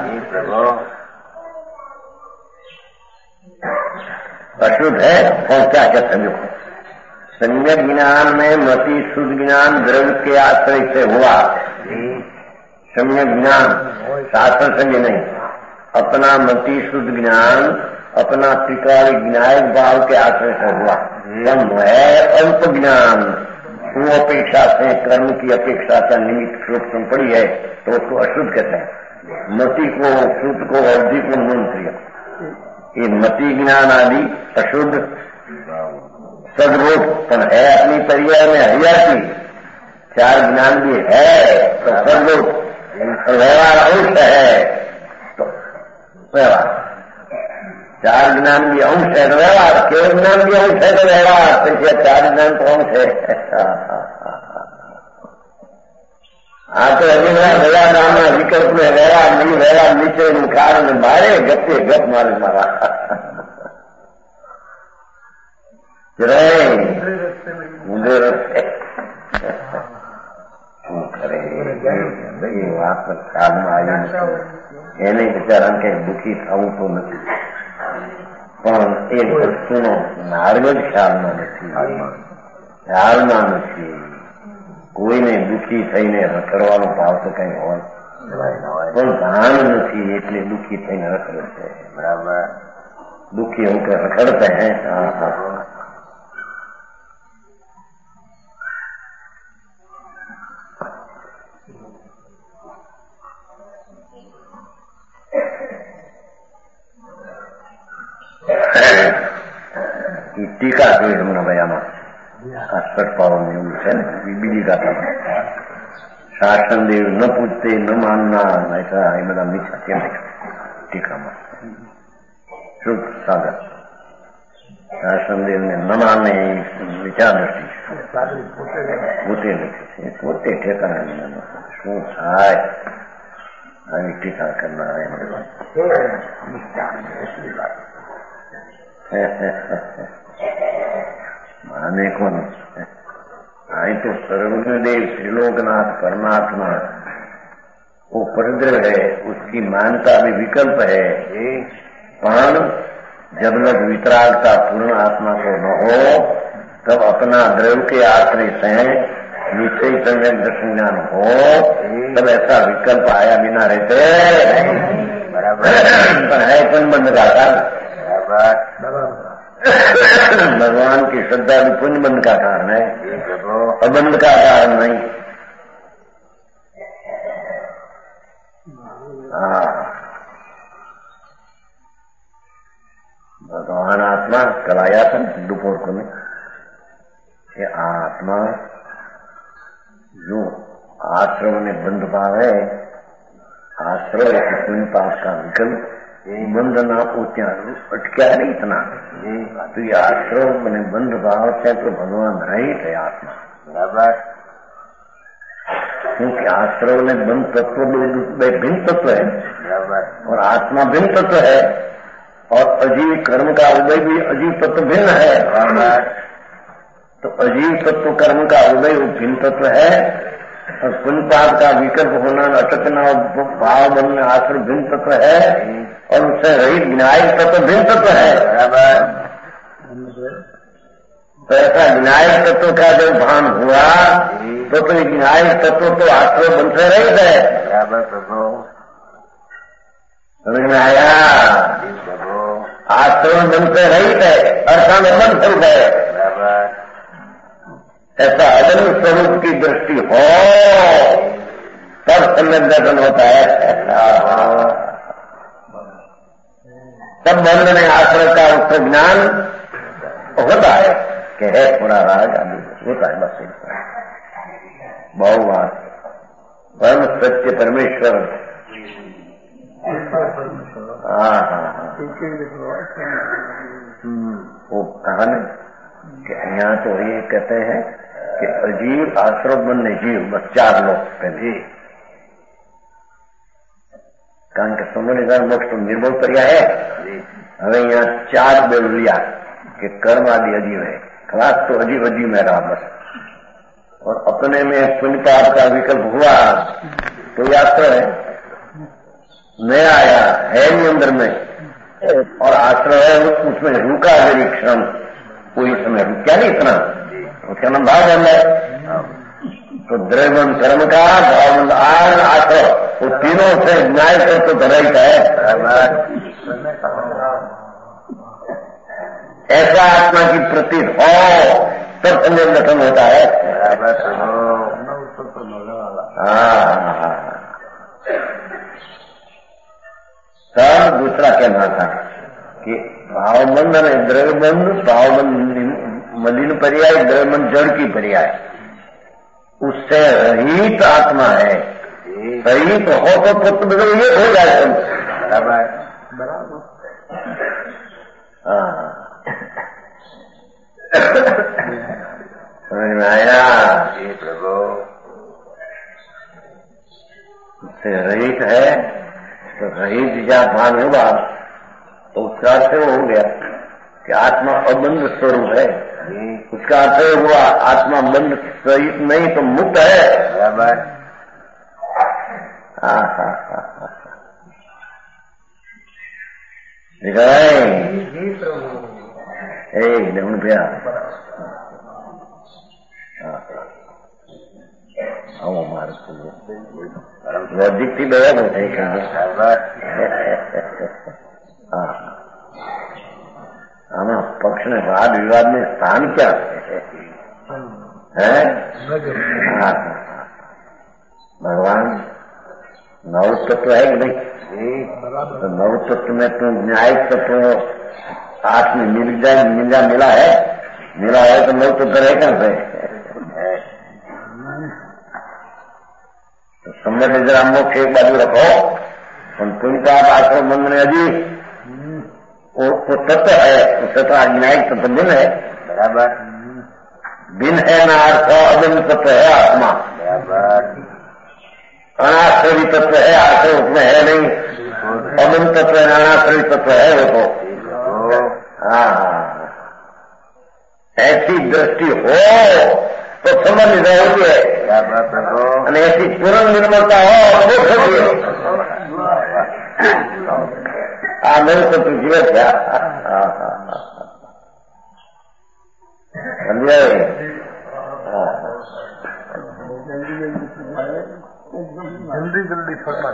अशुद्ध है और क्या क्या संयोग सम्यक ज्ञान में मति शुद्ध ज्ञान द्रव्य के आश्रय से हुआ। सम्यक ज्ञान शास्त्र संजय नहीं अपना मति शुद्ध ज्ञान अपना त्रिकालिक न्यायिक भाव के आश्रय से हुआ। कम है अल्प ज्ञान वो अपेक्षा से कर्म की अपेक्षा का निमित्त रूप में पड़ी है तो उसको अशुद्ध कहते हैं। मति को शुद्ध को अवधि को मंत्रिय ये मति ज्ञान आदि अशुद्ध सदरूप पर है अपनी पर्याय में हरियाती चार ज्ञान भी है तो सदरूप व्यवहार अंश है तो व्यवहार चार ज्ञान भी अंश है तो व्यवहार केवल ज्ञान भी अंश है तो व्यवहार तो चार ज्ञान तो अंश है। हाँ तो अभी मेरा व्यवहार नाम विकल्प में व्यवहार नहीं व्यवहार नीचे निकाल में मारे गप्पे गप मारे मारा मुझे रस्ते શું કરે એ વાત કામમાં આવી એને બિચારા કંઈ દુઃખી થવું તો નથી પણ એ વસ્તુનો માર્ગ જ ખ્યાલમાં નથી ખ્યાલમાં નથી કોઈને દુઃખી થઈને રખડવાનો ભાવ તો કઈ હોય પણ ભાન નથી એટલે દુઃખી થઈને રખડે છે બરાબર દુઃખી હું કે રખડતે હે હા હા टीका જોઈ હમણાં બયામાં અસર પાવન એવું છે ને બીજી ગાથામાં શાસન દેવ ન પૂછતે ન માનના ऐसा એ બધા મીઠા કેમ ટીકામાં શુભ સાગર શાસન દેવને ન માને વિચાર દ્રષ્ટિ પોતે લખ્યું છે પોતે ઠેકાણા શું થાય આવી ટીકા કરનાર माने कौन आई तो सर्वज्ञदेव श्रीलोकनाथ परमात्मा वो परद्रव्य है उसकी मानता भी विकल्प है पण जब लग वितरागता पूर्ण आत्मा को न हो तब अपना द्रव्य के आश्रय से निश्चय सम्यक दर्शन ज्ञान हो तब ऐसा विकल्प आया बिना रहते बराबर है कौन बंद का भगवान की श्रद्धा भी पुण्य बंध का कारण है अबंध का कारण नहीं। हाँ भगवान आत्मा कल आया था दोपहर को में ये आत्मा जो आश्रम में बंध भाव है आश्रय पुण्य पाप का विकल्प बंधना को ત્યાં અટક્યા નહીં इतना तो ये आश्रम मैंने बंध भाव से तो भगवान रहित है आत्मा बराबर क्योंकि आश्रम में बंध तत्व भिन्न तत्व है बराबर और आत्मा भिन्न तत्व है और अजीव कर्म का उदय भी अजीव तत्व भिन्न है बराबर तो अजीव तत्व कर्म का उदय वो भिन्न तत्व है, और पुण्य पाप का विकल्प होना, अटकना, भाव बनना, आश्रय भिन्न तत्व है, और उससे रहित विनायक तत्व भिन्न तत्व है। तो ऐसा विनायक तत्व का जब भान हुआ तो तो विनायक तत्व तो आश्रय बन से रहित है। समझ में आया? आश्रय बन से रहित है, अर्थान बन स्वरूप है। ऐसा अदन स्वरूप की दृष्टि हो तब सम्यक दर्शन होता है। तब बंध में आश्रय का उसको ज्ञान होता है कि है थोड़ा राग आदि होता है। बस बहुवाद परम सत्य परमेश्वर। हाँ हाँ हाँ वो कहा न कि यहाँ तो ये कहते हैं कि अजीव आश्रय बन जीव बस चार लोग पहले कारण के समझ मोक्ष तो निर्भर पर्याय है। હવે यहाँ चार बेल लिया कि कर्म आदि अजीव है, खलास तो अजीब अजीब में रहा बस, और अपने में पुण्य पाप का विकल्प हुआ तो आश्रय है नया आया है नहीं अंदर में, और आश्रय है उसमें रुका मेरी क्षण, कोई समय रुका नहीं इतना, उसका नाम भाव बन है। तो द्रव्यबंध कर्म का भावबंध आन आश्रय वो तीनों से न्याय कर तो धराइत है। ऐसा आत्मा की प्रतीत हो तब संजय गठन होता है। हाँ तब दूसरा कहना था कि भावबंध में द्रव्यबंध, भावबंध मलिन पर्याय, द्रव्यबंध जड़ की पर्याय, उससे रहित आत्मा है। रहित हो तो पुत्र बदल ये हो जाए बराबर। हाँ समझ में आया? ये प्रभु उससे रहित है तो रहित जा भान होगा तो उसका अर्थ वो हो गया कि आत्मा अबंध स्वरूप है। उसका अर्थ हुआ आत्मा बंध सहित नहीं तो मुक्त है। बराबर। हाँ हाँ हाँ हाँ ठीक है एकदम भैया। हाँ हमारे लॉजिक थी बड़ा होता है। आना पक्ष ने वाद विवाद में स्थान क्या है? हाँ भगवान नव तत्व है कि नहीं? तो नव तत्व में तो न्यायिक तत्व आठ में मिल जाए मिला मिला है मिला है तो नव तत्व रहे कैसे? तो सम्यक जरा मोक्ष एक बाजू रखो, पुण्य का आश्रम बंध ने अजी वो तत्व है, उससे तो न्यायिक तत्व भिन्न है। बराबर। भिन्न है ना अर्थ अभिन्न तत्व है आत्मा। बराबर। अनाश्रवी तत्व है, आश्रय उसमें है नहीं, अभिन्न तत्व है, अनाश्रवी तत्व है वो तो। हाँ ऐसी दृष्टि हो तो समझ होती है, और ऐसी पूर्ण निर्मलता हो तो वो होती है। हाँ नहीं तो तू जीवित क्या समझे? जल्दी जल्दी फरमा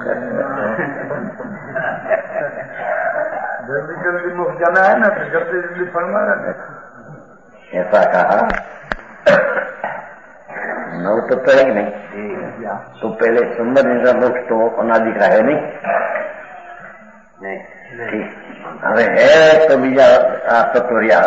जल्दी जल्दी मुख जाना है ना तो जल्दी जल्दी फरमा रहे। ऐसा कहा नव तत्व है कि नहीं? तो पहले संबंध निशा मोक्ष तो अनादि का है नहीं? नहीं ठीक। હવે હે તો બીજા આ તત્વ રહ્યા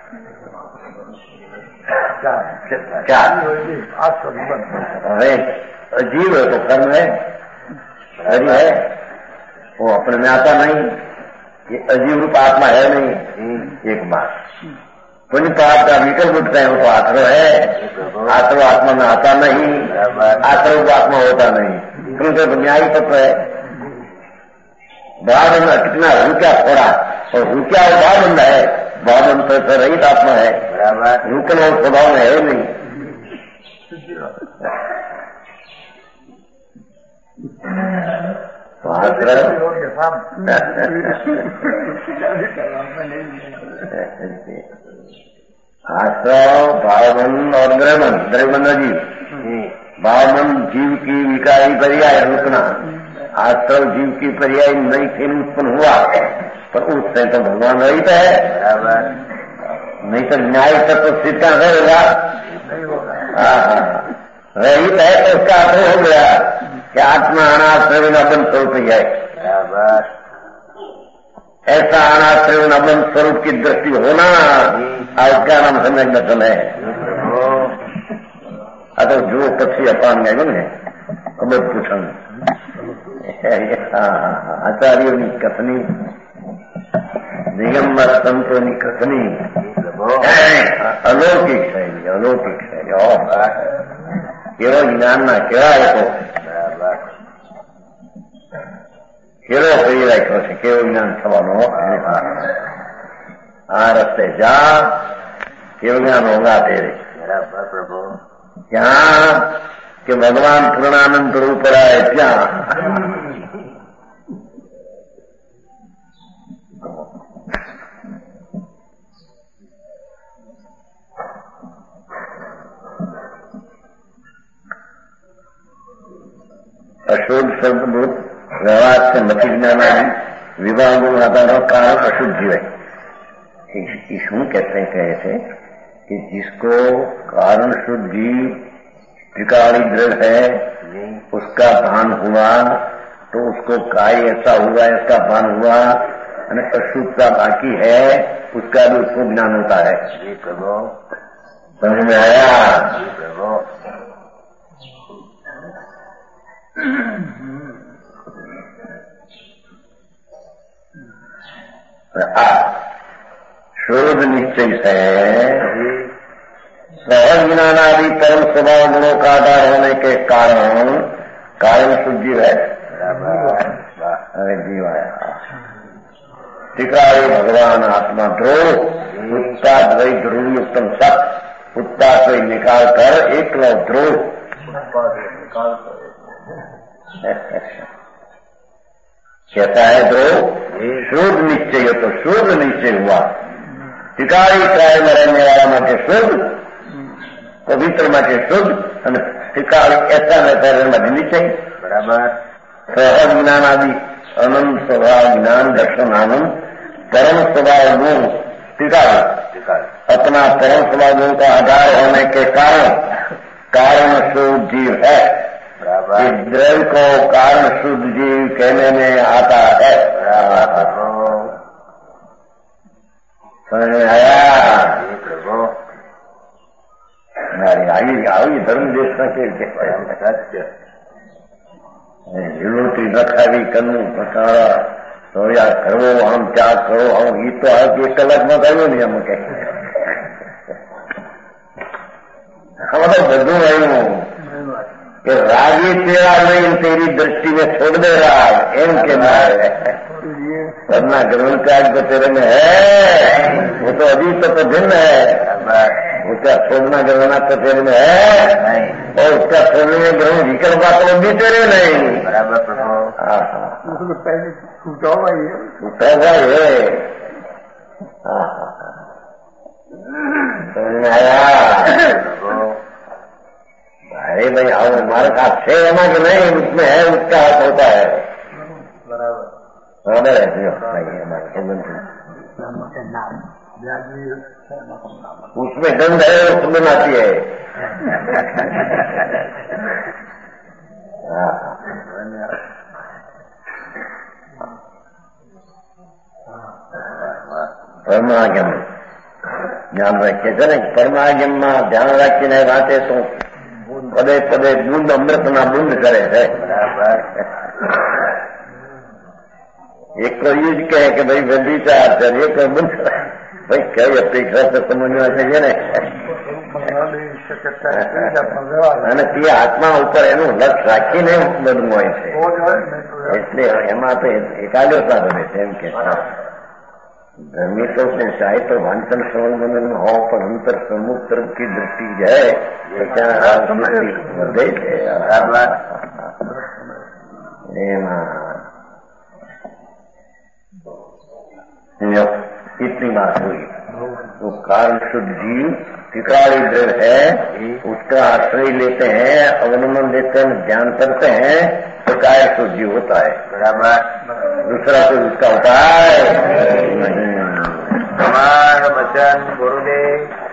ચાર। હવે अजीब है तो कर्म है, हरि है वो अपने में आता नहीं, ये अजीब रूप आत्मा है नहीं। एक बात पुण्य पाप का विकल्प उठते हैं वो तो आश्रय है, आश्रय आत्मा में आता नहीं, आश्रय को आत्मा होता नहीं, क्योंकि तो न्यायी तत्व है। भाव में कितना रुका थोड़ा और रुका भाव बंद है, भाव मंत्र से रहित आत्मा है, बराबर, रुकना स्वभाव में है नहीं। आश्रव भावमन और द्रवमन, द्रवमन जीव, भावमन जीव की विकारी पर्याय रुकना, आश्रव जीव की पर्याय नई खेल उत्पन्न हुआ, पर उससे तो भगवान रहित है, बराबर, नहीं तो न्याय तत्व सिद्ध करेगा, रहित है तो उसका अर्थ हो गया कि आत्मा अनाश्रय नबन स्वरूप ही है, बराबर। ऐसा अनाश्रय नबन स्वरूप की दृष्टि होना आज क्या नाम समय दर्शन है। अगर जो पक्षी अपान गए बने खबर पूछन आचार्यों की कथनी, दिगंबर संतों की कथनी अलौकिक शैली, अलौकिक शैली और કેવો જ્ઞાનના કેવા લોકો કેવો કરી રાખ્યો છે, કેવો જ્ઞાન થવાનો આ રસ્તે જા કેવું જ્ઞાન હોગા તેરે પ્રભુ ત્યાં કે ભગવાન પૂર્ણાનંદ રૂપ રાય ત્યાં अशुद्ध शब्दभूत व्यवहार से मति ज्ञान आदि विभागों आधार कारण अशुद्ध जीव है। इसमें कहते कहे थे कि जिसको कारण शुद्ध जीव त्रिकाली द्रव्य है उसका भान हुआ तो उसको काय ऐसा हुआ, ऐसा भान हुआ, और अशुद्धता बाकी है उसका भी उसको ज्ञान होता है। समझ में आया? शोध निश्चय से सहज ज्ञानादि परम स्वभाव गुणों का आधार होने के कारण कारण शुद्ध जीव है। अरे जीव आया टिकाए भगवान आत्मा ध्रुव उत्ताद वही ध्रुव उत्तम सत उत्ताद वही निकाल कर एक लो ध्रुव निकाल कर कैसा है ध्रुव शुद्ध निश्चय हो तो शुद्ध निश्चय हुआ, टिकाई काय में रहने वाला माटे शुद्ध, पवित्र माटे शुद्ध, टिकाई ऐसा रहता है माटे निश्चय, बराबर। सहज ज्ञान आदि अनंत स्वभाव ज्ञान दर्शन आनंद परम स्वभाव गुण टिकाई अपना परम स्वभाव गुण का आधार होने के कारण कारण शुद्ध जीव है। द्रव्य को कारण शुद्ध जीव कहने में आता है। समझ में आया? आई आई धर्म देश के विरोधी रखावी कनु बसारा तो या करो हम क्या करो हम ये तो आज एक कलाक में करो नहीं हम कह हम तो बदू रही हूँ कि रागी तेरा नहीं तेरी दृष्टि में छोड़ दे रहा है एम के मारे वरना ग्रहण त्याग तो तेरे में है, वो तो अभी तो, तो भिन्न है, उसका छोड़ना ग्रहणा तो तेरे में है और उसका छोड़ने में ग्रहण विकल्प तो भी तेरे नहीं, बराबर प्रभाव। हाँ हाँ पहले छूटा हुआ है छूटा हुआ है। हाँ हाँ समझ में आया? अरे भाई आओ हमारे का छे है ना कि नहीं उसमें है उसका हाथ होता है, बराबर बराबर है उसमें गंध है उसमें नाती है। परमागम ध्यान रखिए सर, परमागम में ध्यान रखी वाते तो पदे पदे बूंद अमृत ना बूंद करे है, बराबर। एक तो यूज कहे कि भाई व्यभिचार कर एक तो बूंद भाई क्या अपेक्षा से समझना चाहिए ने અને તે આત્મા ઉપર એનું લક્ષ રાખીને બધું હોય છે એટલે એમાં તો એકાગ્રતા રહે છે એમ કે धर्मी तो पहुंचाए तो वांचन श्रवण मनन में हो, पर अंतर समुद्र की दृष्टि जाए तो क्या बढ़े इतनी बात हुई। तो कारण शुद्ध जीव टिकाड़ी द्रव्य है, उसका आश्रय लेते हैं, अवलंबन लेते हैं, ध्यान करते हैं तो काय शुद्ध जीव होता है। दूसरा कोई उसका उपाय नहीं। हमारा वचन गुरुदेव